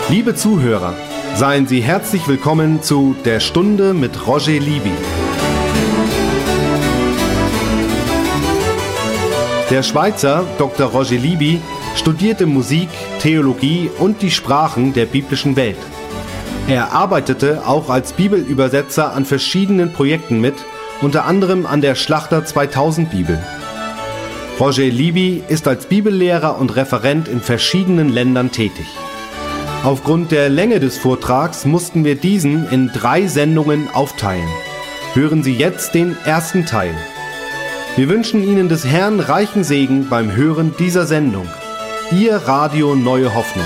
Liebe Zuhörer, seien Sie herzlich willkommen zu Der Stunde mit Roger Libby. Der Schweizer Dr. Roger Libby studierte Musik, Theologie und die Sprachen der biblischen Welt. Er arbeitete auch als Bibelübersetzer an verschiedenen Projekten mit, unter anderem an der Schlachter 2000 Bibel. Roger Libby ist als Bibellehrer und Referent in verschiedenen Ländern tätig. Aufgrund der Länge des Vortrags mussten wir diesen in 3 Sendungen aufteilen. Hören Sie jetzt den ersten Teil. Wir wünschen Ihnen des Herrn reichen Segen beim Hören dieser Sendung. Ihr Radio Neue Hoffnung.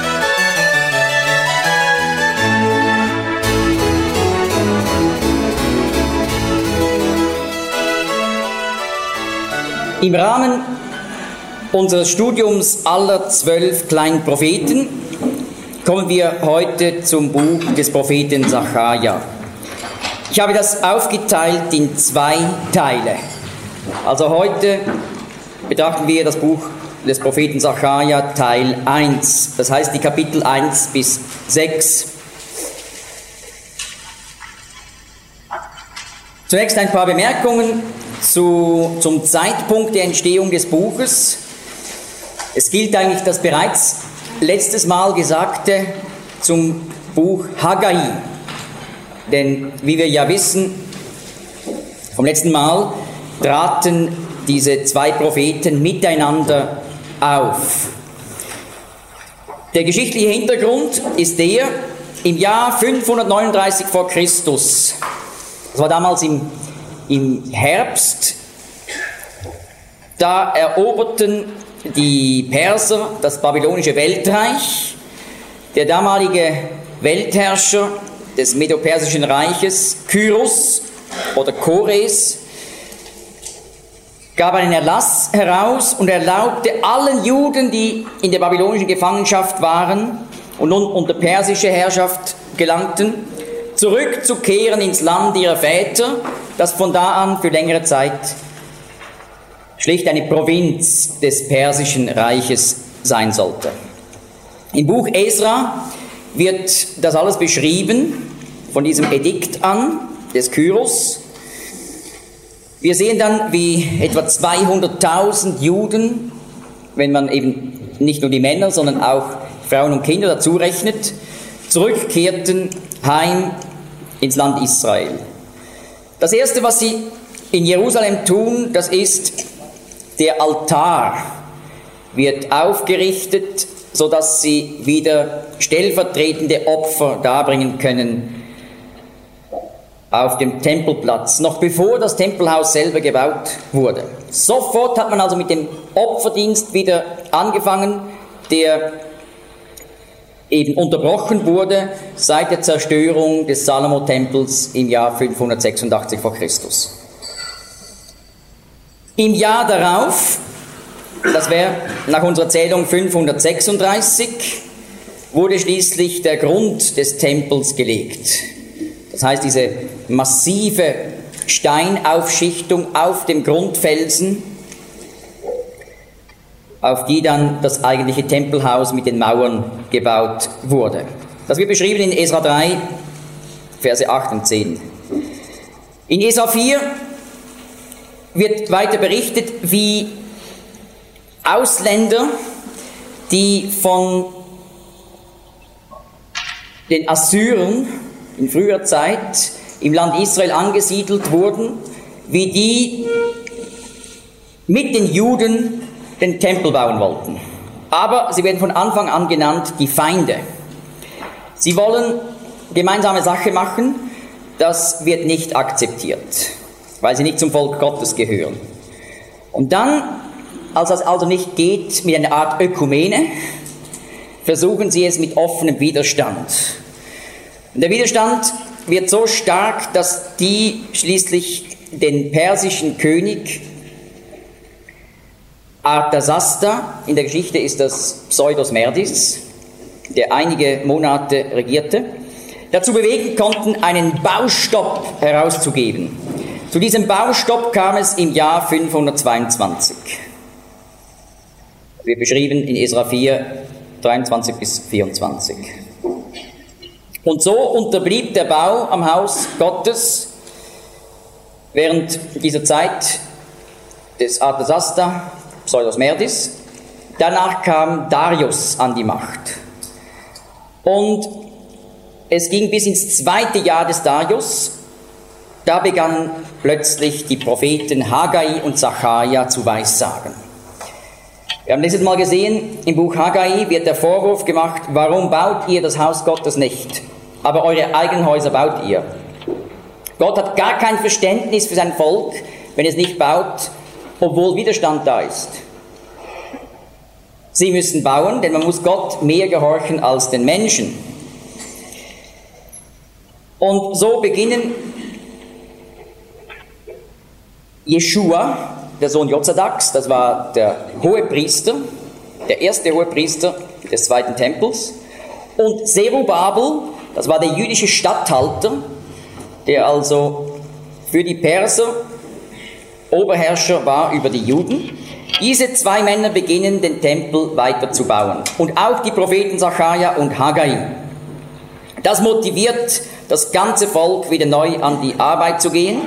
Im Rahmen unseres Studiums aller 12 kleinen Propheten kommen wir heute zum Buch des Propheten Sacharja. Ich habe das aufgeteilt in 2 Teile. Also heute betrachten wir das Buch des Propheten Sacharja Teil 1, das heißt die Kapitel 1 bis 6. Zunächst ein paar Bemerkungen zum Zeitpunkt der Entstehung des Buches. Es gilt eigentlich das bereits letztes Mal Gesagte zum Buch Haggai. Denn wie wir ja wissen, vom letzten Mal traten diese 2 Propheten miteinander auf. Der geschichtliche Hintergrund ist der: im Jahr 539 vor Christus, das war damals im Herbst, da eroberten die Perser das babylonische Weltreich. Der damalige Weltherrscher des Medo-Persischen Reiches, Kyros oder Kores, gab einen Erlass heraus und erlaubte allen Juden, die in der babylonischen Gefangenschaft waren und nun unter persische Herrschaft gelangten, zurückzukehren ins Land ihrer Väter, das von da an für längere Zeit schlicht eine Provinz des Persischen Reiches sein sollte. Im Buch Esra wird das alles beschrieben, von diesem Edikt an, des Kyros. Wir sehen dann, wie etwa 200.000 Juden, wenn man eben nicht nur die Männer, sondern auch Frauen und Kinder dazu rechnet, zurückkehrten heim ins Land Israel. Das Erste, was sie in Jerusalem tun, das ist, der Altar wird aufgerichtet, sodass sie wieder stellvertretende Opfer darbringen können auf dem Tempelplatz, noch bevor das Tempelhaus selber gebaut wurde. Sofort hat man also mit dem Opferdienst wieder angefangen, der eben unterbrochen wurde seit der Zerstörung des Salomo-Tempels im Jahr 586 vor Christus. Im Jahr darauf, das wäre nach unserer Zählung 536, wurde schließlich der Grund des Tempels gelegt. Das heißt, diese massive Steinaufschichtung auf dem Grundfelsen, auf die dann das eigentliche Tempelhaus mit den Mauern gebaut wurde. Das wird beschrieben in Esra 3, Verse 8 und 10. In Esra 4 wird weiter berichtet, wie Ausländer, die von den Assyrern in früher Zeit im Land Israel angesiedelt wurden, wie die mit den Juden den Tempel bauen wollten. Aber sie werden von Anfang an genannt die Feinde. Sie wollen gemeinsame Sache machen, das wird nicht akzeptiert, weil sie nicht zum Volk Gottes gehören. Und dann, als das also nicht geht mit einer Art Ökumene, versuchen sie es mit offenem Widerstand. Und der Widerstand wird so stark, dass die schließlich den persischen König Arthasasta, in der Geschichte ist das Pseudos Merdis, der einige Monate regierte, dazu bewegen konnten, einen Baustopp herauszugeben. Zu diesem Baustopp kam es im Jahr 522. Das wird beschrieben in Esra 4, 23 bis 24. Und so unterblieb der Bau am Haus Gottes während dieser Zeit des Artasasta, Pseudos Merdis. Danach kam Darius an die Macht. Und es ging bis ins 2. Jahr des Darius. Da begannen plötzlich die Propheten Haggai und Sacharja zu weissagen. Wir haben letztes Mal gesehen, im Buch Haggai wird der Vorwurf gemacht, warum baut ihr das Haus Gottes nicht, aber eure eigenen Häuser baut ihr. Gott hat gar kein Verständnis für sein Volk, wenn es nicht baut, obwohl Widerstand da ist. Sie müssen bauen, denn man muss Gott mehr gehorchen als den Menschen. Und so beginnen Jeschua, der Sohn Jozadaks, das war der Hohepriester, der erste Hohepriester des zweiten Tempels, und Zerubabel, das war der jüdische Statthalter, der also für die Perser Oberherrscher war über die Juden. Diese zwei Männer beginnen, den Tempel weiter zu bauen. Und auch die Propheten Sacharja und Haggai. Das motiviert das ganze Volk, wieder neu an die Arbeit zu gehen.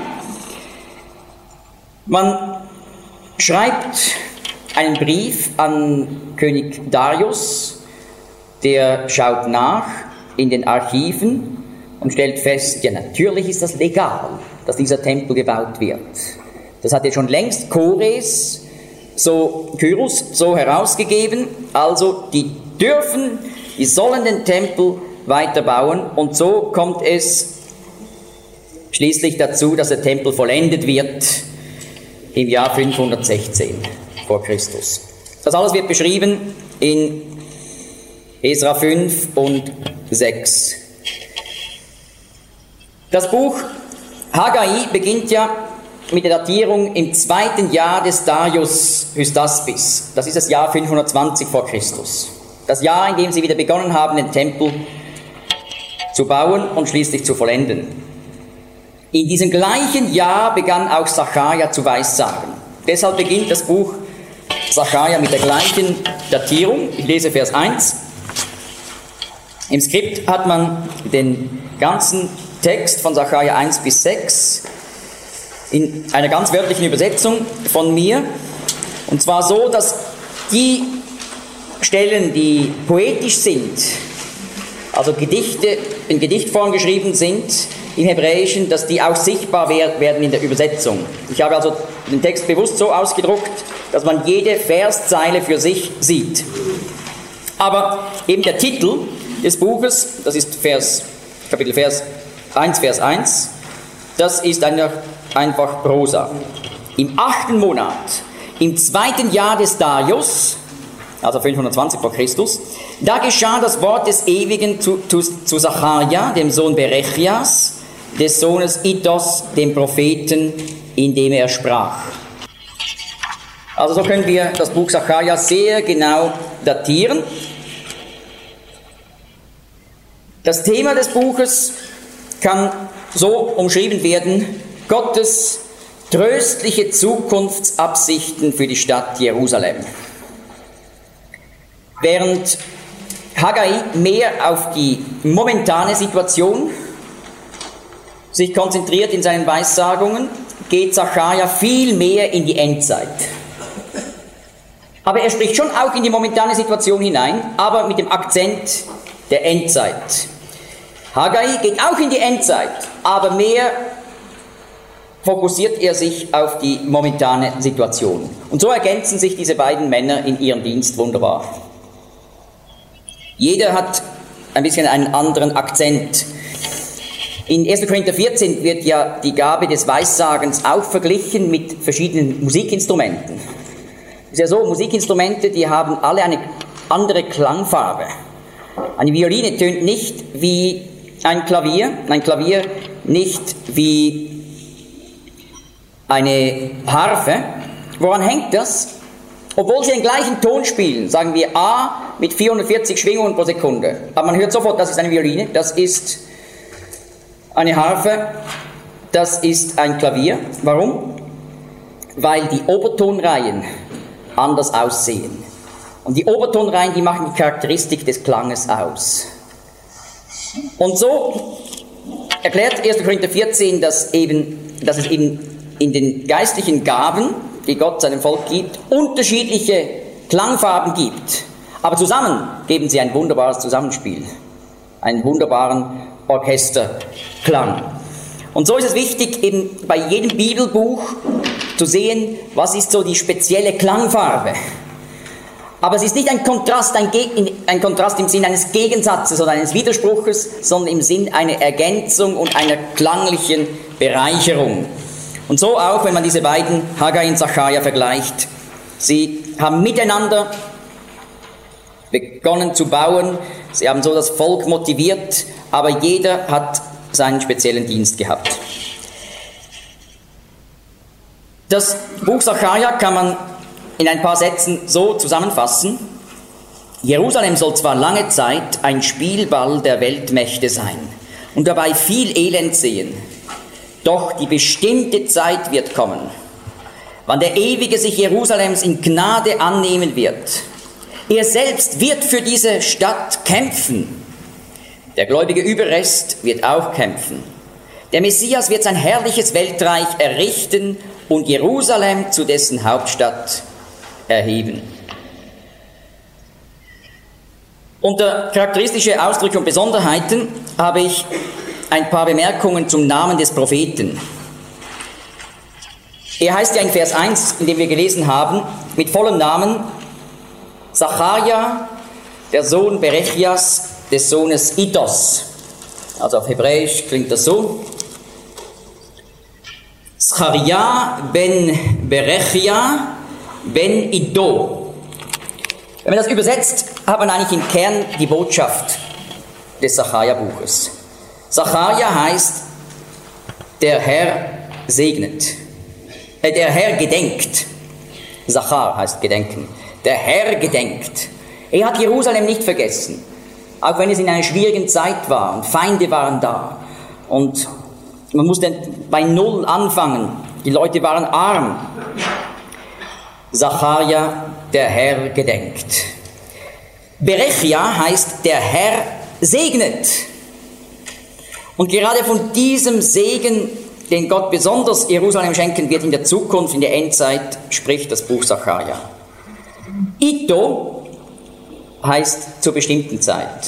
Man schreibt einen Brief an König Darius, der schaut nach in den Archiven und stellt fest, ja, natürlich ist das legal, dass dieser Tempel gebaut wird. Das hat ja schon längst Kores, Kyrus, so herausgegeben. Also die sollen den Tempel weiterbauen, und so kommt es schließlich dazu, dass der Tempel vollendet wird im Jahr 516 vor Christus. Das alles wird beschrieben in Esra 5 und 6. Das Buch Haggai beginnt ja mit der Datierung im 2. Jahr des Darius Hystaspes. Das ist das Jahr 520 vor Christus. Das Jahr, in dem sie wieder begonnen haben, den Tempel zu bauen und schließlich zu vollenden. In diesem gleichen Jahr begann auch Sacharja zu weissagen. Deshalb beginnt das Buch Sacharja mit der gleichen Datierung. Ich lese Vers 1. Im Skript hat man den ganzen Text von Sacharja 1 bis 6 in einer ganz wörtlichen Übersetzung von mir. Und zwar so, dass die Stellen, die poetisch sind, also Gedichte in Gedichtform geschrieben sind, im Hebräischen, dass die auch sichtbar werden in der Übersetzung. Ich habe also den Text bewusst so ausgedruckt, dass man jede Verszeile für sich sieht. Aber eben der Titel des Buches, das ist Kapitel 1, Vers 1, das ist einfach Prosa. Im 8. Monat, im 2. Jahr des Darius, also 520 vor Christus, da geschah das Wort des Ewigen zu Sacharja, dem Sohn Berechias, des Sohnes Iddos, dem Propheten, indem er sprach. Also so können wir das Buch Sacharja sehr genau datieren. Das Thema des Buches kann so umschrieben werden: Gottes tröstliche Zukunftsabsichten für die Stadt Jerusalem. Während Haggai mehr auf die momentane Situation sich konzentriert in seinen Weissagungen, geht Sacharja viel mehr in die Endzeit. Aber er spricht schon auch in die momentane Situation hinein, aber mit dem Akzent der Endzeit. Haggai geht auch in die Endzeit, aber mehr fokussiert er sich auf die momentane Situation. Und so ergänzen sich diese beiden Männer in ihrem Dienst wunderbar. Jeder hat ein bisschen einen anderen Akzent. In 1. Korinther 14 wird ja die Gabe des Weissagens auch verglichen mit verschiedenen Musikinstrumenten. Es ist ja so, Musikinstrumente, die haben alle eine andere Klangfarbe. Eine Violine tönt nicht wie ein Klavier nicht wie eine Harfe. Woran hängt das? Obwohl sie den gleichen Ton spielen, sagen wir A mit 440 Schwingungen pro Sekunde. Aber man hört sofort, das ist eine Violine, das ist eine Harfe, das ist ein Klavier. Warum? Weil die Obertonreihen anders aussehen. Und die Obertonreihen, die machen die Charakteristik des Klanges aus. Und so erklärt 1. Korinther 14, dass es eben in den geistlichen Gaben, die Gott seinem Volk gibt, unterschiedliche Klangfarben gibt. Aber zusammen geben sie ein wunderbares Zusammenspiel, einen wunderbaren Orchesterklang. Und so ist es wichtig, eben bei jedem Bibelbuch zu sehen, was ist so die spezielle Klangfarbe. Aber es ist nicht ein Kontrast im Sinn eines Gegensatzes oder eines Widerspruches, sondern im Sinn einer Ergänzung und einer klanglichen Bereicherung. Und so auch, wenn man diese beiden, Haggai und Sacharja, vergleicht. Sie haben miteinander begonnen zu bauen, sie haben so das Volk motiviert, aber jeder hat seinen speziellen Dienst gehabt. Das Buch Sacharja kann man in ein paar Sätzen so zusammenfassen: Jerusalem soll zwar lange Zeit ein Spielball der Weltmächte sein und dabei viel Elend sehen, doch die bestimmte Zeit wird kommen, wann der Ewige sich Jerusalems in Gnade annehmen wird. Er selbst wird für diese Stadt kämpfen. Der gläubige Überrest wird auch kämpfen. Der Messias wird sein herrliches Weltreich errichten und Jerusalem zu dessen Hauptstadt erheben. Unter charakteristische Ausdrücke und Besonderheiten habe ich ein paar Bemerkungen zum Namen des Propheten. Er heißt ja in Vers 1, in dem wir gelesen haben, mit vollem Namen Sacharja, der Sohn Berechias, des Sohnes Iddos. Also auf Hebräisch klingt das so: Sacharja ben Berechia ben Iddo. Wenn man das übersetzt, hat man eigentlich im Kern die Botschaft des Sacharja-Buches. Sacharja heißt, der Herr segnet. Der Herr gedenkt. Sachar heißt gedenken. Der Herr gedenkt. Er hat Jerusalem nicht vergessen, auch wenn es in einer schwierigen Zeit war und Feinde waren da. Und man musste bei Null anfangen. Die Leute waren arm. Sacharja, der Herr gedenkt. Berechia heißt, der Herr segnet. Und gerade von diesem Segen, den Gott besonders Jerusalem schenken wird in der Zukunft, in der Endzeit, spricht das Buch Sacharja. Iddo heißt zur bestimmten Zeit.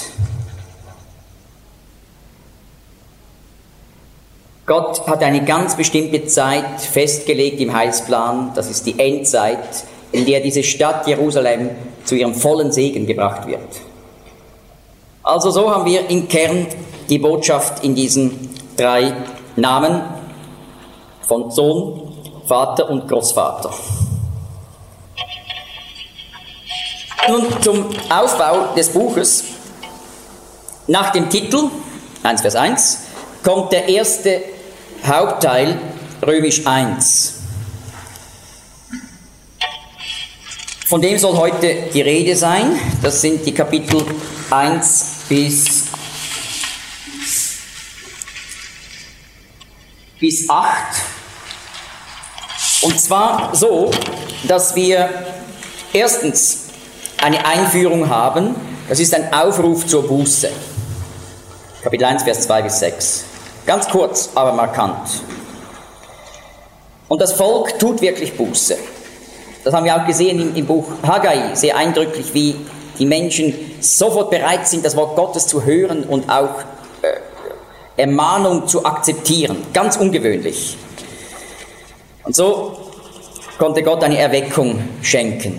Gott hat eine ganz bestimmte Zeit festgelegt im Heilsplan, das ist die Endzeit, in der diese Stadt Jerusalem zu ihrem vollen Segen gebracht wird. Also so haben wir im Kern die Botschaft in diesen drei Namen von Sohn, Vater und Großvater. Nun zum Aufbau des Buches. Nach dem Titel, 1 Vers 1, kommt der erste Hauptteil, römisch 1. Von dem soll heute die Rede sein. Das sind die Kapitel 1 bis 8. Und zwar so, dass wir erstens eine Einführung haben. Das ist ein Aufruf zur Buße. Kapitel 1, Vers 2 bis 6. Ganz kurz, aber markant. Und das Volk tut wirklich Buße. Das haben wir auch gesehen im Buch Haggai, sehr eindrücklich, wie die Menschen sofort bereit sind, das Wort Gottes zu hören und auch Ermahnung zu akzeptieren. Ganz ungewöhnlich. Und so konnte Gott eine Erweckung schenken.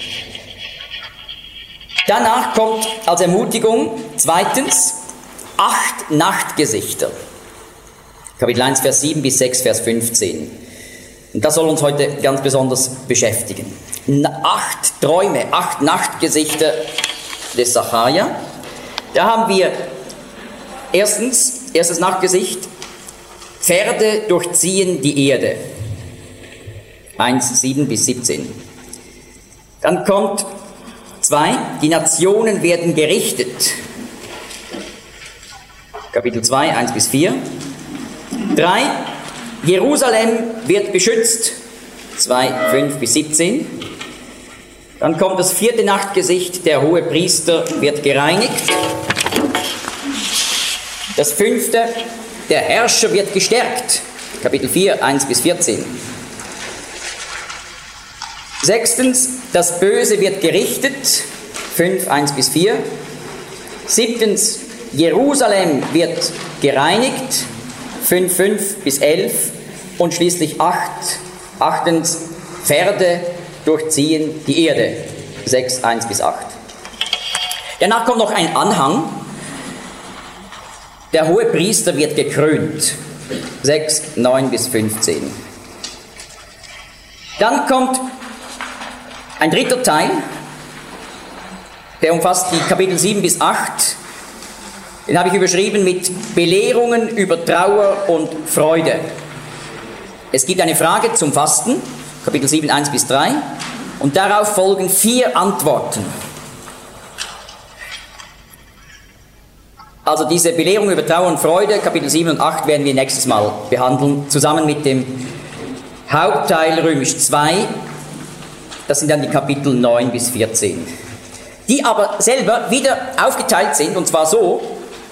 Danach kommt als Ermutigung zweitens 8 Nachtgesichter. Kapitel 1, Vers 7 bis 6, Vers 15. Und das soll uns heute ganz besonders beschäftigen. 8 Träume, 8 Nachtgesichter des Sacharja. Da haben wir erstes Nachtgesicht: Pferde durchziehen die Erde. 1, 7 bis 17. Dann kommt 2, die Nationen werden gerichtet. Kapitel 2, 1 bis 4. 3, Jerusalem wird beschützt. 2, 5 bis 17. Dann kommt das 4. Nachtgesicht, der hohe Priester wird gereinigt. Das 5. Der Herrscher wird gestärkt. Kapitel 4, 1 bis 14. 6. Das Böse wird gerichtet. 5, 1 bis 4. 7. Jerusalem wird gereinigt. 5, 5 bis 11. Und schließlich 8. 8. Pferde durchziehen die Erde. 6, 1 bis 8. Danach kommt noch ein Anhang. Der hohe Priester wird gekrönt. 6, 9 bis 15. Dann kommt ein dritter Teil, der umfasst die Kapitel 7 bis 8. Den habe ich überschrieben mit Belehrungen über Trauer und Freude. Es gibt eine Frage zum Fasten, Kapitel 7, 1 bis 3, und darauf folgen 4 Antworten. Also diese Belehrung über Trauer und Freude, Kapitel 7 und 8, werden wir nächstes Mal behandeln, zusammen mit dem Hauptteil Römisch 2, das sind dann die Kapitel 9 bis 14, die aber selber wieder aufgeteilt sind, und zwar so: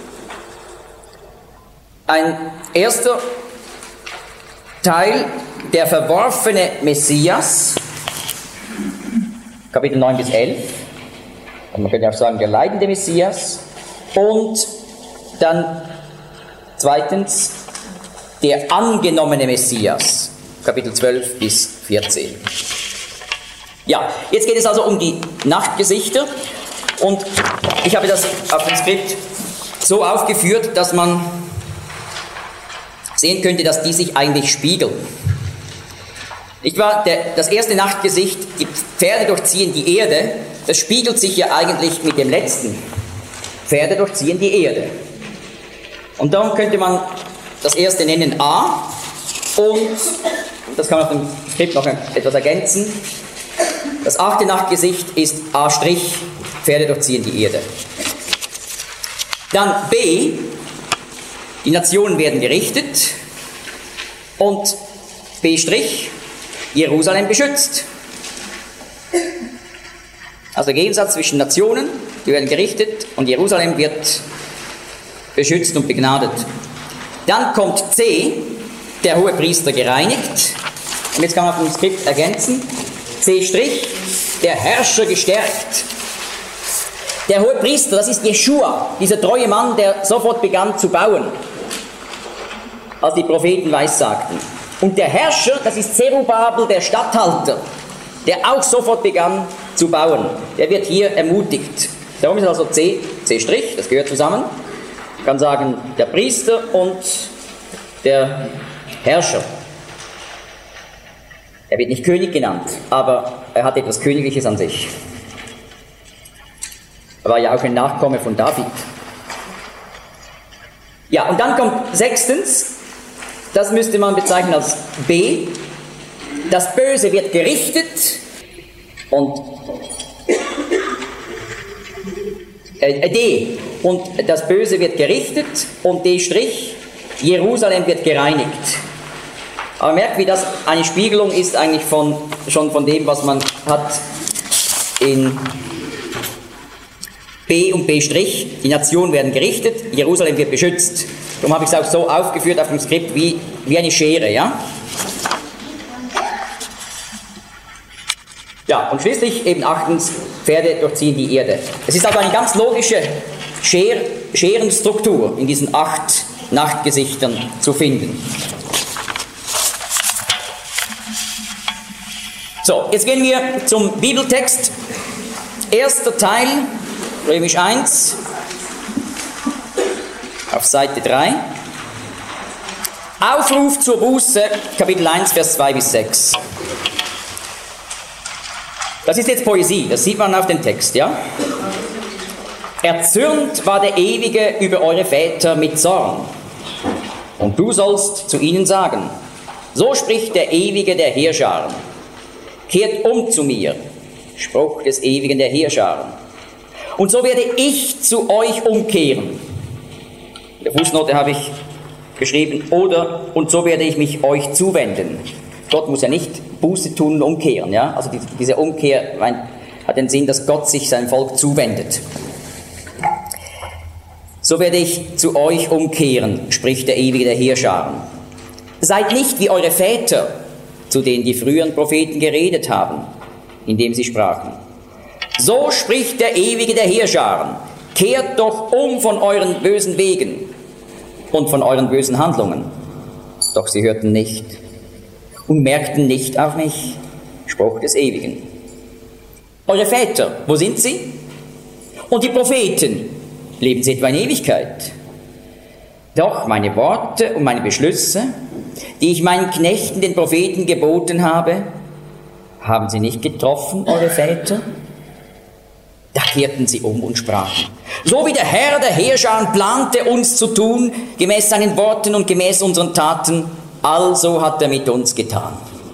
ein erster Teil, der verworfene Messias, Kapitel 9 bis 11, und man könnte auch sagen, der leidende Messias, und dann zweitens, der angenommene Messias, Kapitel 12 bis 14. Ja, jetzt geht es also um die Nachtgesichter, und ich habe das auf dem Skript so aufgeführt, dass man sehen könnte, dass die sich eigentlich spiegeln. Nicht wahr? Das erste Nachtgesicht, die Pferde durchziehen die Erde, das spiegelt sich ja eigentlich mit dem letzten. Pferde durchziehen die Erde. Und darum könnte man das erste nennen A, und das kann man auf dem Skript noch etwas ergänzen. Das 8. Nachtgesicht ist A', Pferde durchziehen die Erde. Dann B, die Nationen werden gerichtet, und B', Jerusalem beschützt. Also der Gegensatz zwischen Nationen, die werden gerichtet, und Jerusalem wird beschützt und begnadet. Dann kommt C, der hohe Priester gereinigt. Und jetzt kann man auf dem Skript ergänzen: C', der Herrscher gestärkt. Der hohe Priester, das ist Jeschua, dieser treue Mann, der sofort begann zu bauen, als die Propheten weissagten. Und der Herrscher, das ist Zerubabel, der Statthalter, der auch sofort begann zu bauen. Der wird hier ermutigt. Darum ist also C', das gehört zusammen. Man kann sagen, der Priester und der Herrscher. Er wird nicht König genannt, aber er hat etwas Königliches an sich. Er war ja auch ein Nachkomme von David. Ja, und dann kommt 6. Das müsste man bezeichnen als B. Das Böse wird gerichtet, und D. Und das Böse wird gerichtet, und D', Jerusalem wird gereinigt. Aber merkt, wie das eine Spiegelung ist eigentlich schon von dem, was man hat in B und B'. Die Nationen werden gerichtet, Jerusalem wird beschützt. Darum habe ich es auch so aufgeführt auf dem Skript wie eine Schere, ja? Ja, und schließlich eben 8. Pferde durchziehen die Erde. Es ist also eine ganz logische Scherenstruktur in diesen 8 Nachtgesichtern zu finden. So, jetzt gehen wir zum Bibeltext. Erster Teil, Römisch 1, auf Seite 3. Aufruf zur Buße, Kapitel 1, Vers 2 bis 6. Das ist jetzt Poesie, das sieht man auf dem Text, ja? Erzürnt war der Ewige über eure Väter mit Zorn. Und du sollst zu ihnen sagen: So spricht der Ewige der Heerscharen. Kehrt um zu mir, Spruch des Ewigen der Heerscharen. Und so werde ich zu euch umkehren. In der Fußnote habe ich geschrieben: und so werde ich mich euch zuwenden. Gott muss ja nicht Buße tun und umkehren, ja? Also diese Umkehr hat den Sinn, dass Gott sich seinem Volk zuwendet. so werde ich zu euch umkehren, spricht der Ewige der Heerscharen. Seid nicht wie eure Väter, zu denen die früheren Propheten geredet haben, indem sie sprachen. So spricht der Ewige der Heerscharen, kehrt doch um von euren bösen Wegen und von euren bösen Handlungen. Doch sie hörten nicht und merkten nicht auf mich, Spruch des Ewigen. Eure Väter, wo sind sie? Und die Propheten, leben sie etwa in Ewigkeit? Doch meine Worte und meine Beschlüsse, die ich meinen Knechten, den Propheten, geboten habe, haben sie nicht getroffen, eure Väter? Da kehrten sie um und sprachen, so wie der Herr der Heerscharen plante, uns zu tun, gemäß seinen Worten und gemäß unseren Taten, also hat er mit uns getan.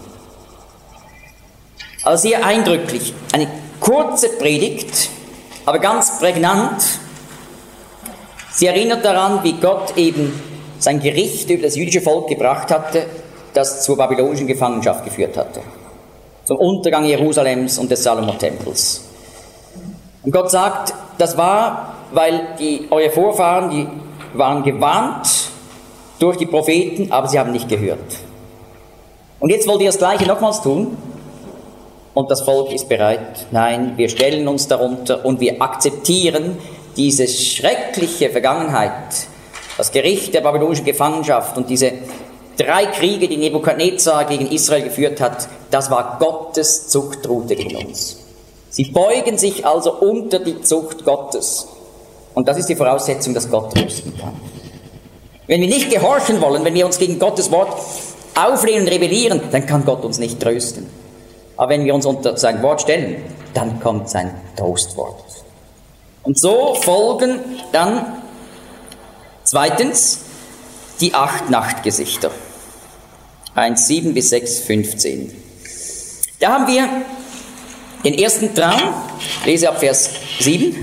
Also sehr eindrücklich, eine kurze Predigt, aber ganz prägnant. Sie erinnert daran, wie Gott eben sein Gericht über das jüdische Volk gebracht hatte, das zur babylonischen Gefangenschaft geführt hatte, zum Untergang Jerusalems und des Salomo-Tempels. Und Gott sagt, das war, weil eure Vorfahren, die waren gewarnt durch die Propheten, aber sie haben nicht gehört. Und jetzt wollt ihr das Gleiche nochmals tun? Und das Volk ist bereit. Nein, wir stellen uns darunter und wir akzeptieren diese schreckliche Vergangenheit, das Gericht der babylonischen Gefangenschaft und diese 3 Kriege, die Nebukadnezar gegen Israel geführt hat, das war Gottes Zuchtrute gegen uns. Sie beugen sich also unter die Zucht Gottes. Und das ist die Voraussetzung, dass Gott trösten kann. Wenn wir nicht gehorchen wollen, wenn wir uns gegen Gottes Wort auflehnen und rebellieren, dann kann Gott uns nicht trösten. Aber wenn wir uns unter sein Wort stellen, dann kommt sein Trostwort. Und so folgen dann zweitens die 8 Nachtgesichter. 1,7 bis 6,15. Da haben wir den ersten Traum, lese ab Vers 7.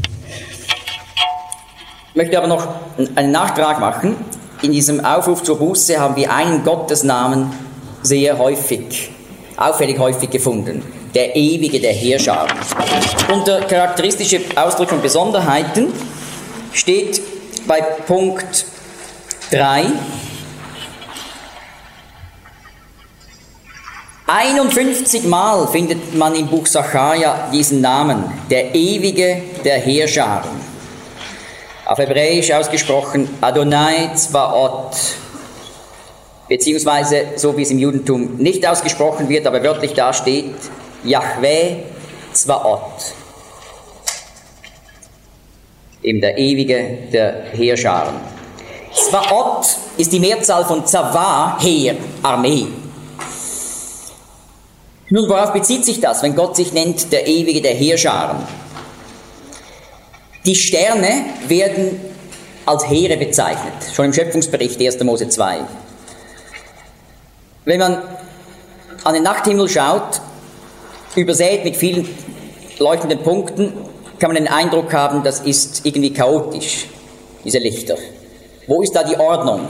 Ich möchte aber noch einen Nachtrag machen. In diesem Aufruf zur Buße haben wir einen Gottesnamen sehr häufig, auffällig häufig gefunden. Der Ewige der Heerscharen. Unter charakteristische Ausdrücke und Besonderheiten steht bei Punkt 3 51 Mal findet man im Buch Sacharja diesen Namen, der Ewige der Heerscharen. Auf Hebräisch ausgesprochen Adonai Zvaot, beziehungsweise so wie es im Judentum nicht ausgesprochen wird, aber wörtlich da steht, Yahweh Zvaot, eben der Ewige der Heerscharen. Zvaot ist die Mehrzahl von Zava, Heer, Armee. Nun, worauf bezieht sich das, wenn Gott sich nennt, der Ewige der Heerscharen? Die Sterne werden als Heere bezeichnet, schon im Schöpfungsbericht 1. Mose 2. Wenn man an den Nachthimmel schaut, übersät mit vielen leuchtenden Punkten, kann man den Eindruck haben, das ist irgendwie chaotisch, diese Lichter. Wo ist da die Ordnung?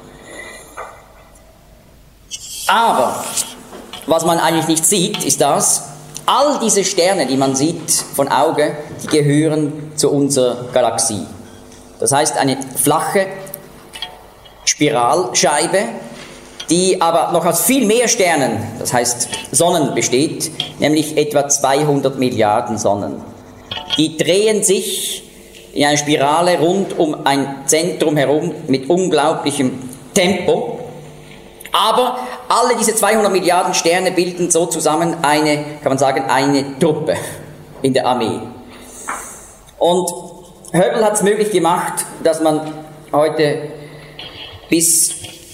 Aber was man eigentlich nicht sieht, ist das, all diese Sterne, die man sieht von Auge, die gehören zu unserer Galaxie. Das heißt, eine flache Spiralscheibe, die aber noch aus viel mehr Sternen, das heißt Sonnen besteht, nämlich etwa 200 Milliarden Sonnen. Die drehen sich in einer Spirale rund um ein Zentrum herum mit unglaublichem Tempo. Aber alle diese 200 Milliarden Sterne bilden so zusammen eine, kann man sagen, eine Truppe in der Armee. Und Hubble hat es möglich gemacht, dass man heute bis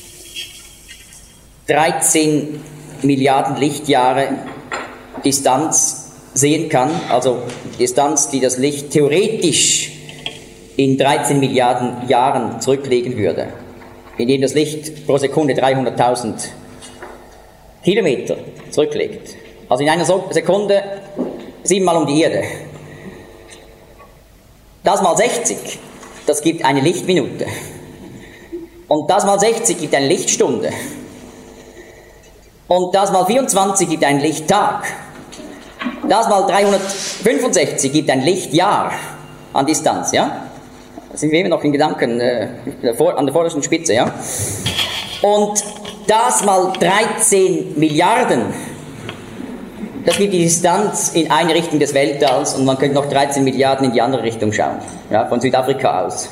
13 Milliarden Lichtjahre Distanz sehen kann, also Distanz, die das Licht theoretisch in 13 Milliarden Jahren zurücklegen würde, indem das Licht pro Sekunde 300.000 Kilometer zurücklegt. Also in einer Sekunde 7-mal um die Erde. Das mal 60, das gibt eine Lichtminute. Und das mal 60 gibt eine Lichtstunde. Und das mal 24 gibt einen Lichttag. Das mal 365 gibt ein Lichtjahr an Distanz, ja? Da sind wir immer noch in Gedanken an der vordersten Spitze, ja. Und das mal 13 Milliarden, das gibt die Distanz in eine Richtung des Weltalls und man könnte noch 13 Milliarden in die andere Richtung schauen, ja, von Südafrika aus.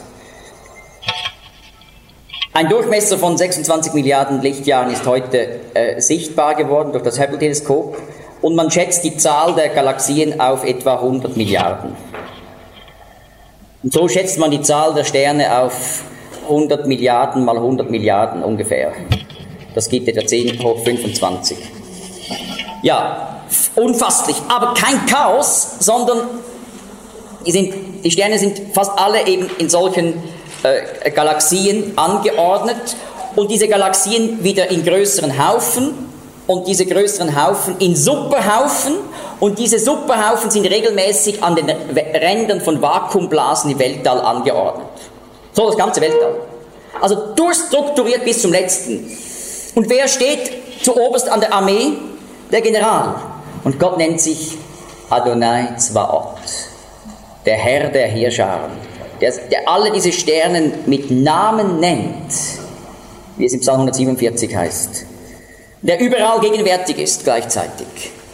Ein Durchmesser von 26 Milliarden Lichtjahren ist heute sichtbar geworden durch das Hubble-Teleskop und man schätzt die Zahl der Galaxien auf etwa 100 Milliarden. Und so schätzt man die Zahl der Sterne auf 100 Milliarden mal 100 Milliarden ungefähr. Das gibt etwa 10 hoch 25. Ja, unfasslich, aber kein Chaos, sondern die Sterne sind fast alle eben in solchen Galaxien angeordnet und diese Galaxien wieder in größeren Haufen und diese größeren Haufen in Superhaufen und diese Superhaufen sind regelmäßig an den Rändern von Vakuumblasen im Weltall angeordnet. So das ganze Weltall. Also durchstrukturiert bis zum Letzten. Und wer steht zuoberst an der Armee? Der General. Und Gott nennt sich Adonai Zvaot, der Herr der Heerscharen. Der alle diese Sterne mit Namen nennt, wie es im Psalm 147 heißt, der überall gegenwärtig ist gleichzeitig,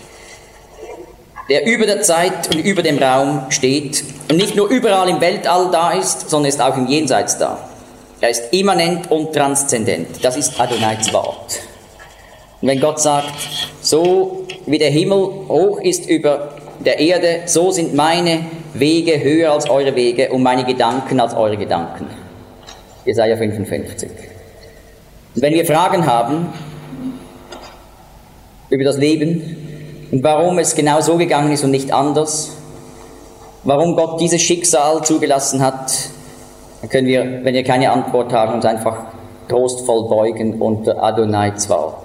der über der Zeit und über dem Raum steht und nicht nur überall im Weltall da ist, sondern ist auch im Jenseits da. Er ist immanent und transzendent. Das ist Adonai Zvaot. Und wenn Gott sagt, so wie der Himmel hoch ist über der Erde, so sind meine Wege höher als eure Wege und meine Gedanken als eure Gedanken. Jesaja 55. Und wenn wir Fragen haben über das Leben und warum es genau so gegangen ist und nicht anders, warum Gott dieses Schicksal zugelassen hat, dann können wir, wenn wir keine Antwort haben, uns einfach trostvoll beugen unter Adonai Zvaot.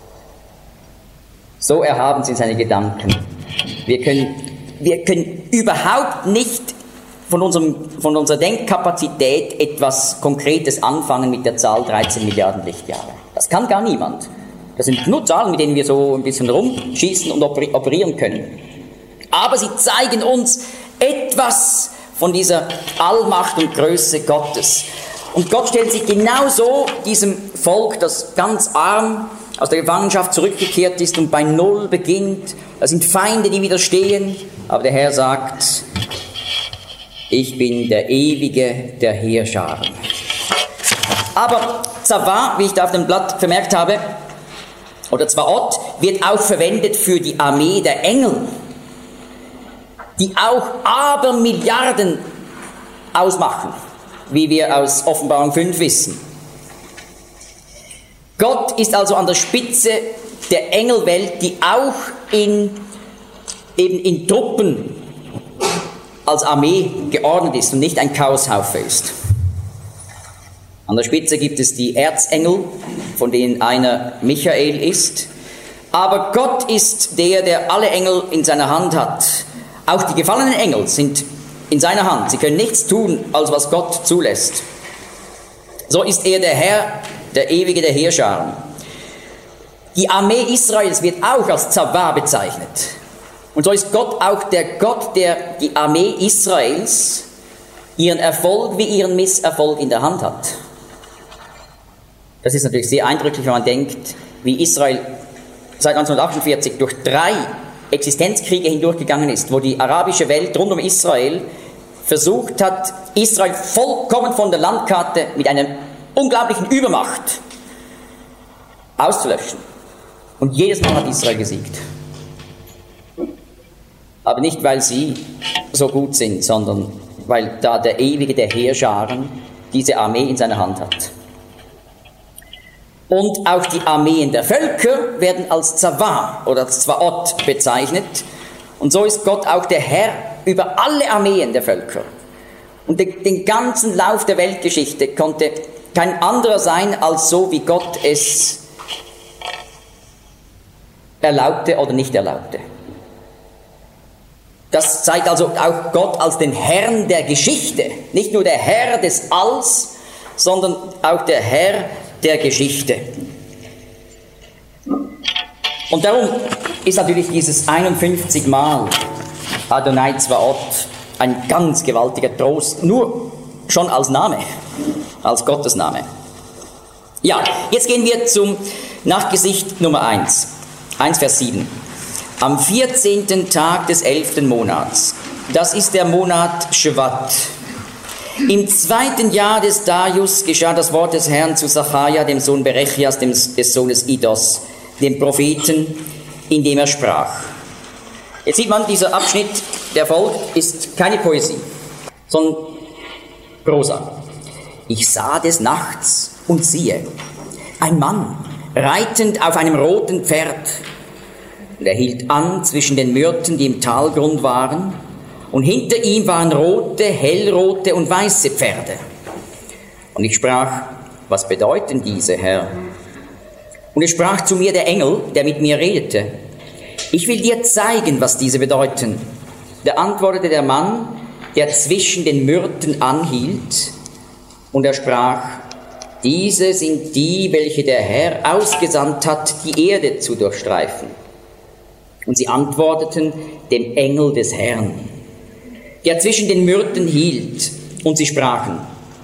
So erhaben sind seine Gedanken. Wir können überhaupt nicht von unserer Denkkapazität etwas Konkretes anfangen mit der Zahl 13 Milliarden Lichtjahre. Das kann gar niemand. Das sind nur Zahlen, mit denen wir so ein bisschen rumschießen und operieren können. Aber sie zeigen uns etwas von dieser Allmacht und Größe Gottes. Und Gott stellt sich genauso diesem Volk, das ganz arm aus der Gefangenschaft zurückgekehrt ist und bei Null beginnt. Da sind Feinde, die widerstehen. Aber der Herr sagt, ich bin der Ewige der Heerscharen. Aber Zava, wie ich da auf dem Blatt vermerkt habe, oder Zvaot, wird auch verwendet für die Armee der Engel, die auch Abermilliarden ausmachen, wie wir aus Offenbarung 5 wissen. Gott ist also an der Spitze der Engelwelt, die auch eben in Truppen als Armee geordnet ist und nicht ein Chaoshaufe ist. An der Spitze gibt es die Erzengel, von denen einer Michael ist. Aber Gott ist der alle Engel in seiner Hand hat. Auch die gefallenen Engel sind in seiner Hand. Sie können nichts tun, als was Gott zulässt. So ist er der Herr, der Ewige der Heerscharen. Die Armee Israels wird auch als Zava bezeichnet. Und so ist Gott auch der Gott, der die Armee Israels, ihren Erfolg wie ihren Misserfolg in der Hand hat. Das ist natürlich sehr eindrücklich, wenn man denkt, wie Israel seit 1948 durch 3 Existenzkriege hindurchgegangen ist, wo die arabische Welt rund um Israel versucht hat, Israel vollkommen von der Landkarte mit einer unglaublichen Übermacht auszulöschen. Und jedes Mal hat Israel gesiegt. Aber nicht, weil sie so gut sind, sondern weil da der Ewige der Heerscharen diese Armee in seiner Hand hat. Und auch die Armeen der Völker werden als Zava oder Zvaot bezeichnet. Und so ist Gott auch der Herr über alle Armeen der Völker. Und den ganzen Lauf der Weltgeschichte konnte kein anderer sein, als so wie Gott es erlaubte oder nicht erlaubte. Das zeigt also auch Gott als den Herrn der Geschichte. Nicht nur der Herr des Alls, sondern auch der Herr der Geschichte. Und darum ist natürlich dieses 51 Mal Adonai Zvaot ein ganz gewaltiger Trost. Nur schon als Name, als Gottesname. Ja, jetzt gehen wir zum Nachtgesicht Nummer 1, Vers 7. Am 14. Tag des 11. Monats, das ist der Monat Schwat. Im 2. Jahr des Darius geschah das Wort des Herrn zu Sacharja, dem Sohn Berechias, des Sohnes Iddos, dem Propheten, indem er sprach. Jetzt sieht man, dieser Abschnitt, der folgt, ist keine Poesie, sondern Prosa. Ich sah des Nachts und siehe, ein Mann, reitend auf einem roten Pferd. Und er hielt an zwischen den Myrten, die im Talgrund waren, und hinter ihm waren rote, hellrote und weiße Pferde. Und ich sprach, was bedeuten diese, Herr? Und es sprach zu mir der Engel, der mit mir redete, ich will dir zeigen, was diese bedeuten. Da antwortete der Mann, der zwischen den Myrten anhielt, und er sprach, diese sind die, welche der Herr ausgesandt hat, die Erde zu durchstreifen. Und sie antworteten dem Engel des Herrn, der zwischen den Myrten hielt, und sie sprachen,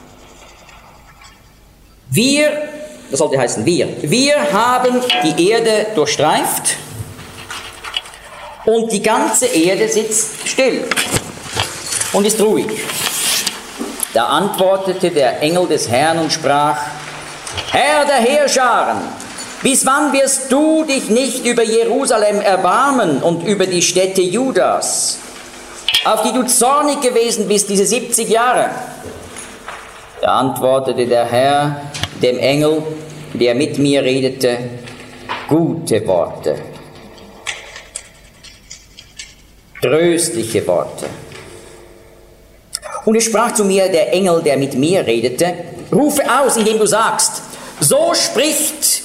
das sollte heißen wir haben die Erde durchstreift und die ganze Erde sitzt still und ist ruhig. Da antwortete der Engel des Herrn und sprach, Herr der Heerscharen, bis wann wirst du dich nicht über Jerusalem erbarmen und über die Städte Judas, auf die du zornig gewesen bist diese 70 Jahre? Da antwortete der Herr dem Engel, der mit mir redete, gute Worte, tröstliche Worte. Und es sprach zu mir der Engel, der mit mir redete, rufe aus, indem du sagst, so spricht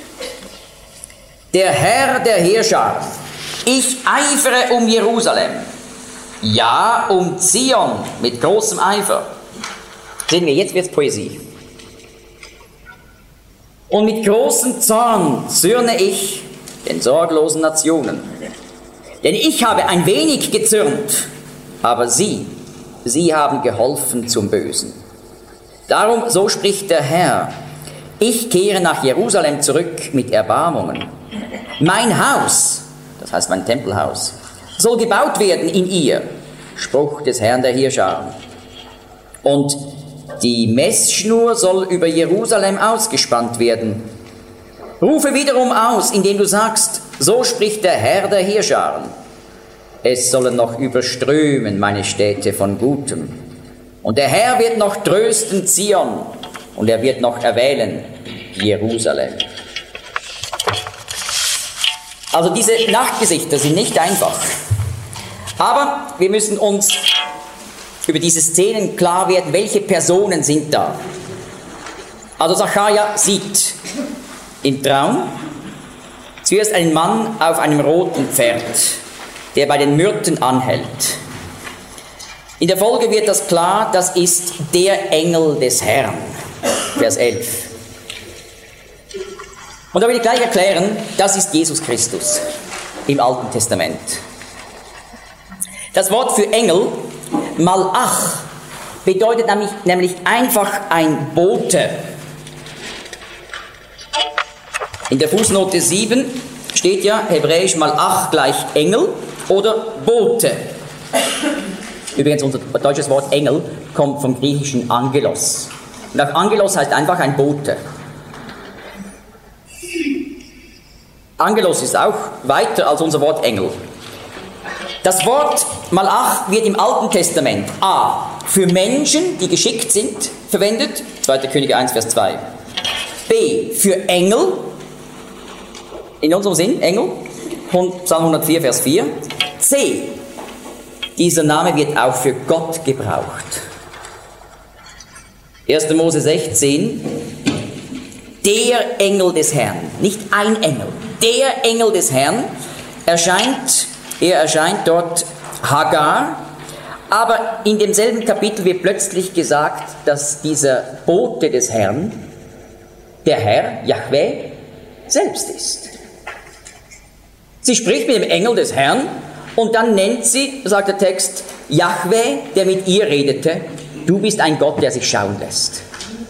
der Herr der Heerscharen, ich eifere um Jerusalem, ja, um Zion mit großem Eifer. Sehen wir, jetzt wird's Poesie. Und mit großem Zorn zürne ich den sorglosen Nationen. Denn ich habe ein wenig gezürnt, aber sie haben geholfen zum Bösen. Darum, so spricht der Herr, ich kehre nach Jerusalem zurück mit Erbarmungen. Mein Haus, das heißt mein Tempelhaus, soll gebaut werden in ihr, Spruch des Herrn der Heerscharen. Und die Messschnur soll über Jerusalem ausgespannt werden. Rufe wiederum aus, indem du sagst, so spricht der Herr der Heerscharen. Es sollen noch überströmen meine Städte von Gutem. Und der Herr wird noch trösten Zion, und er wird noch erwählen Jerusalem. Also diese Nachtgesichter sind nicht einfach. Aber wir müssen uns über diese Szenen klar werden, welche Personen sind da. Also Sacharja sieht im Traum zuerst einen Mann auf einem roten Pferd, der bei den Myrten anhält. In der Folge wird das klar, das ist der Engel des Herrn, Vers 11. Und da will ich gleich erklären, das ist Jesus Christus im Alten Testament. Das Wort für Engel, Malach, bedeutet nämlich einfach ein Bote. In der Fußnote 7 steht ja hebräisch Malach gleich Engel oder Bote. Übrigens, unser deutsches Wort Engel kommt vom griechischen Angelos. Und auch Angelos heißt einfach ein Bote. Angelos ist auch weiter als unser Wort Engel. Das Wort Malach wird im Alten Testament a. für Menschen, die geschickt sind, verwendet, 2. Könige 1, Vers 2. b. für Engel, in unserem Sinn, Engel, Psalm 104, Vers 4. c. dieser Name wird auch für Gott gebraucht. 1. Mose 16, der Engel des Herrn, nicht ein Engel, der Engel des Herrn erscheint dort Hagar, aber in demselben Kapitel wird plötzlich gesagt, dass dieser Bote des Herrn, der Herr, Jahwe, selbst ist. Sie spricht mit dem Engel des Herrn und dann nennt sie, sagt der Text, Jahwe, der mit ihr redete, du bist ein Gott, der sich schauen lässt.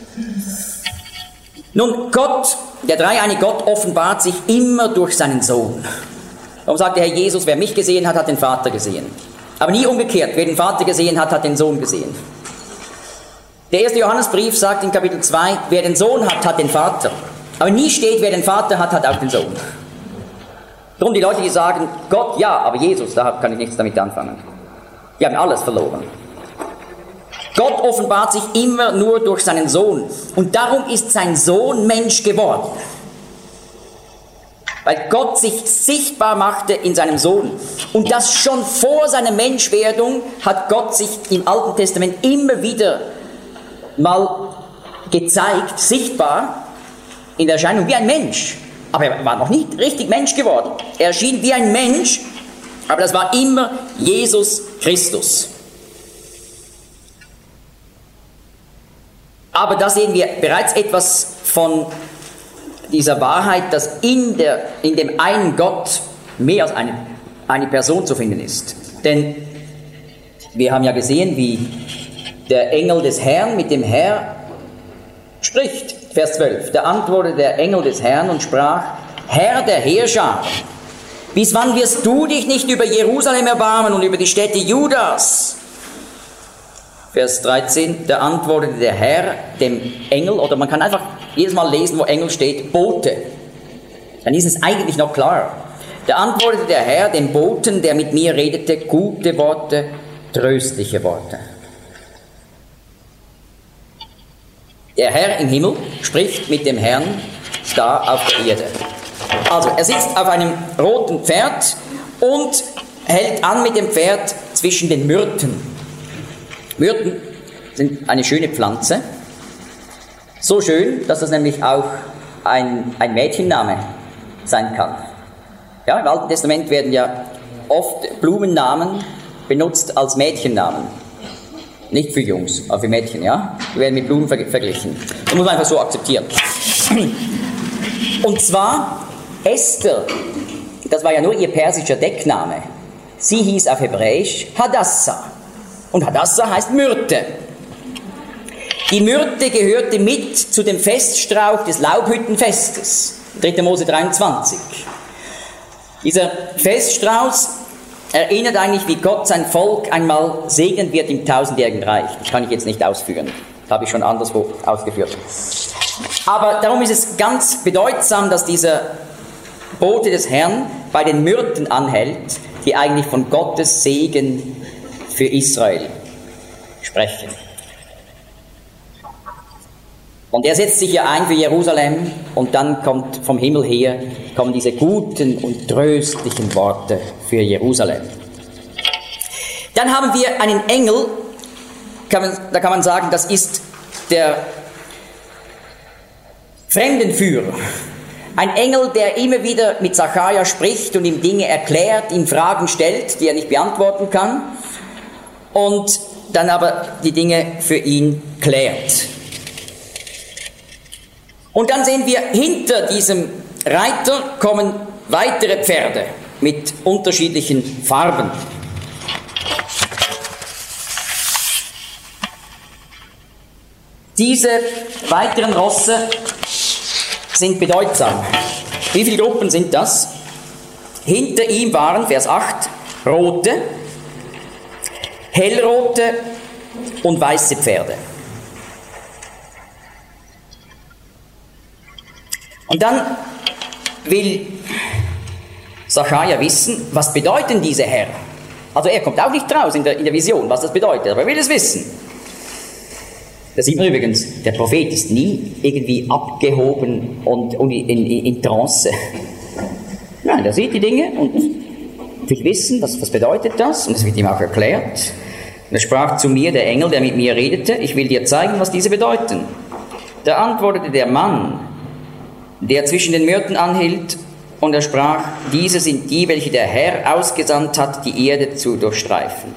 Nun, Gott, der dreieinige Gott, offenbart sich immer durch seinen Sohn. Darum sagt der Herr Jesus, wer mich gesehen hat, hat den Vater gesehen. Aber nie umgekehrt, wer den Vater gesehen hat, hat den Sohn gesehen. Der erste Johannesbrief sagt in Kapitel 2, wer den Sohn hat, hat den Vater. Aber nie steht, wer den Vater hat, hat auch den Sohn. Darum die Leute, die sagen, Gott, ja, aber Jesus, da kann ich nichts damit anfangen. Die haben alles verloren. Gott offenbart sich immer nur durch seinen Sohn. Und darum ist sein Sohn Mensch geworden. Weil Gott sich sichtbar machte in seinem Sohn. Und das schon vor seiner Menschwerdung hat Gott sich im Alten Testament immer wieder mal gezeigt, sichtbar, in der Erscheinung wie ein Mensch. Aber er war noch nicht richtig Mensch geworden. Er erschien wie ein Mensch, aber das war immer Jesus Christus. Aber da sehen wir bereits etwas von dieser Wahrheit, dass in dem einen Gott mehr als eine Person zu finden ist. Denn wir haben ja gesehen, wie der Engel des Herrn mit dem Herr spricht. Vers 12. Da antwortete der Engel des Herrn und sprach, Herr der Heerscharen, bis wann wirst du dich nicht über Jerusalem erbarmen und über die Städte Judas? Vers 13, da antwortete der Herr dem Engel, oder man kann einfach jedes Mal lesen, wo Engel steht, Bote. Dann ist es eigentlich noch klarer. Da antwortete der Herr dem Boten, der mit mir redete, gute Worte, tröstliche Worte. Der Herr im Himmel spricht mit dem Herrn da auf der Erde. Also, er sitzt auf einem roten Pferd und hält an mit dem Pferd zwischen den Myrten. Myrten sind eine schöne Pflanze. So schön, dass das nämlich auch ein Mädchenname sein kann. Ja, im Alten Testament werden ja oft Blumennamen benutzt als Mädchennamen. Nicht für Jungs, aber für Mädchen, ja? Die werden mit Blumen verglichen. Das muss man einfach so akzeptieren. Und zwar Esther, das war ja nur ihr persischer Deckname. Sie hieß auf Hebräisch Hadassah. Und Hadassah heißt Myrte. Die Myrte gehörte mit zu dem Feststrauch des Laubhüttenfestes, 3. Mose 23. Dieser Feststrauß erinnert eigentlich, wie Gott sein Volk einmal segnen wird im 1000-jährigen Reich. Das kann ich jetzt nicht ausführen. Das habe ich schon anderswo ausgeführt. Aber darum ist es ganz bedeutsam, dass dieser Bote des Herrn bei den Myrten anhält, die eigentlich von Gottes Segen für Israel sprechen. Und er setzt sich ja ein für Jerusalem und dann kommt vom Himmel her, kommen diese guten und tröstlichen Worte für Jerusalem. Dann haben wir einen Engel, da kann man sagen, das ist der Fremdenführer. Ein Engel, der immer wieder mit Sacharja spricht und ihm Dinge erklärt, ihm Fragen stellt, die er nicht beantworten kann und dann aber die Dinge für ihn klärt. Und dann sehen wir, hinter diesem Reiter kommen weitere Pferde mit unterschiedlichen Farben. Diese weiteren Rosse sind bedeutsam. Wie viele Gruppen sind das? Hinter ihm waren, Vers 8, rote, hellrote und weiße Pferde. Und dann will Sacharja wissen, was bedeuten diese Herren? Also er kommt auch nicht raus in der Vision, was das bedeutet, aber er will es wissen. Da sieht man übrigens, der Prophet ist nie irgendwie abgehoben und in Trance. Nein, der sieht die Dinge und will wissen, was bedeutet das? Und es wird ihm auch erklärt. Und er sprach zu mir, der Engel, der mit mir redete, ich will dir zeigen, was diese bedeuten. Da antwortete der Mann, der zwischen den Myrten anhielt, und er sprach, diese sind die, welche der Herr ausgesandt hat, die Erde zu durchstreifen.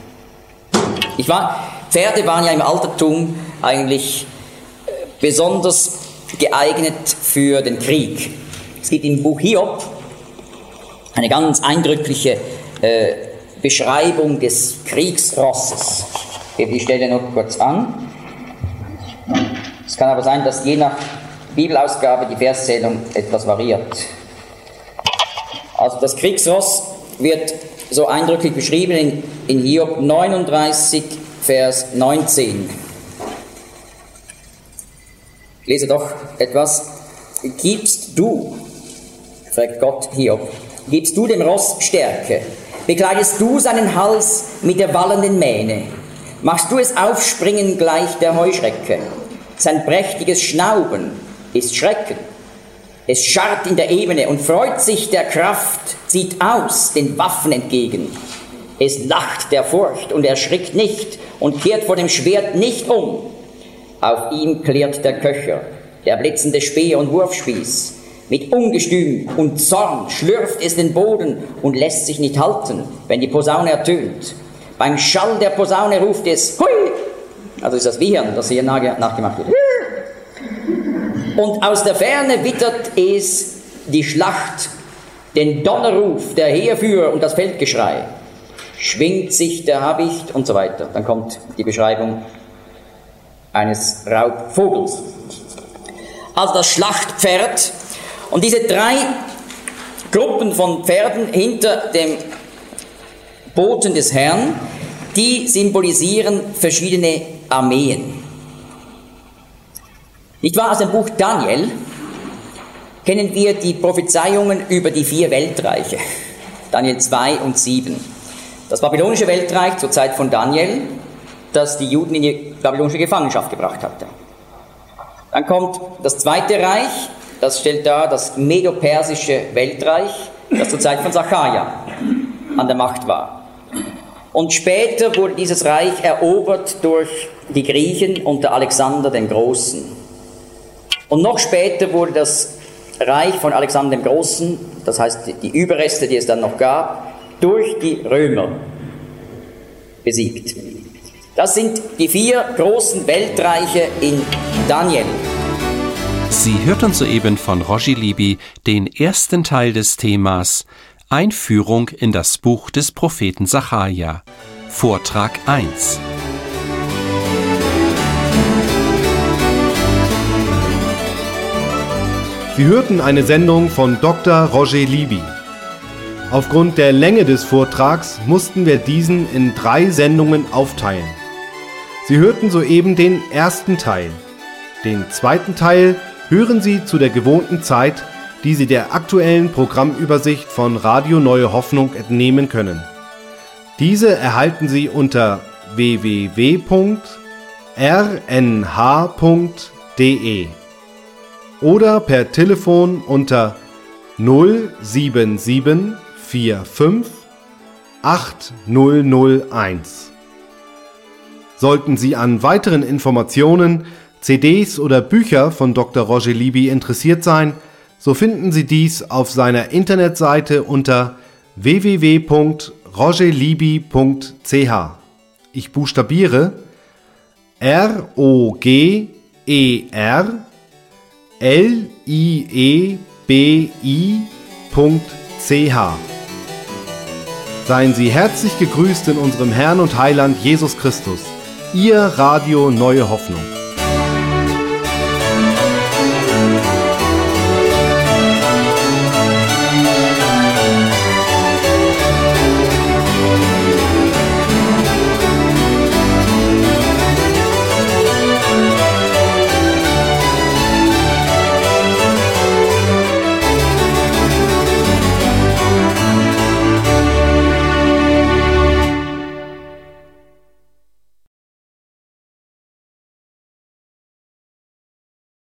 Pferde waren ja im Altertum eigentlich besonders geeignet für den Krieg. Es gibt im Buch Hiob eine ganz eindrückliche Beschreibung des Kriegsrosses. Ich gebe die Stelle noch kurz an. Es kann aber sein, dass je nach Bibelausgabe die Verszählung etwas variiert. Also das Kriegsross wird so eindrücklich beschrieben in Hiob 39, Vers 19. Ich lese doch etwas. Gibst du, fragt Gott Hiob, gibst du dem Ross Stärke? Bekleidest du seinen Hals mit der wallenden Mähne? Machst du es aufspringen gleich der Heuschrecke? Sein prächtiges Schnauben ist Schrecken. Es scharrt in der Ebene und freut sich der Kraft, zieht aus den Waffen entgegen. Es lacht der Furcht und erschrickt nicht und kehrt vor dem Schwert nicht um. Auf ihm klirrt der Köcher, der blitzende Speer und Wurfspieß. Mit Ungestüm und Zorn schlürft es den Boden und lässt sich nicht halten, wenn die Posaune ertönt. Beim Schall der Posaune ruft es Hui! Also ist das Wiehern, das hier nachgemacht wird. Und aus der Ferne wittert es die Schlacht, den Donnerruf der Heerführer und das Feldgeschrei. Schwingt sich der Habicht und so weiter. Dann kommt die Beschreibung eines Raubvogels. Also das Schlachtpferd. Und diese 3 Gruppen von Pferden hinter dem Boten des Herrn, die symbolisieren verschiedene Armeen. Nicht wahr? Aus dem Buch Daniel kennen wir die Prophezeiungen über die 4 Weltreiche. Daniel 2 und 7. Das babylonische Weltreich zur Zeit von Daniel, das die Juden in die babylonische Gefangenschaft gebracht hatte. Dann kommt das Zweite Reich, das stellt dar das medo-persische Weltreich, das zur Zeit von Sacharja an der Macht war. Und später wurde dieses Reich erobert durch die Griechen unter Alexander dem Großen. Und noch später wurde das Reich von Alexander dem Großen, das heißt die Überreste, die es dann noch gab, durch die Römer besiegt. Das sind die 4 großen Weltreiche in Daniel. Sie hörten soeben von Roger Libby den ersten Teil des Themas Einführung in das Buch des Propheten Sacharja, Vortrag 1. Sie hörten eine Sendung von Dr. Roger Libby. Aufgrund der Länge des Vortrags mussten wir diesen in 3 Sendungen aufteilen. Sie hörten soeben den ersten Teil. Den zweiten Teil hören Sie zu der gewohnten Zeit, die Sie der aktuellen Programmübersicht von Radio Neue Hoffnung entnehmen können. Diese erhalten Sie unter www.rnh.de oder per Telefon unter 07745 8001. Sollten Sie an weiteren Informationen, CDs oder Bücher von Dr. Roger Libby interessiert sein, so finden Sie dies auf seiner Internetseite unter www.rogerlibby.ch. Ich buchstabiere ROGERLIEBI.ch. Seien Sie herzlich gegrüßt in unserem Herrn und Heiland Jesus Christus. Ihr Radio Neue Hoffnung.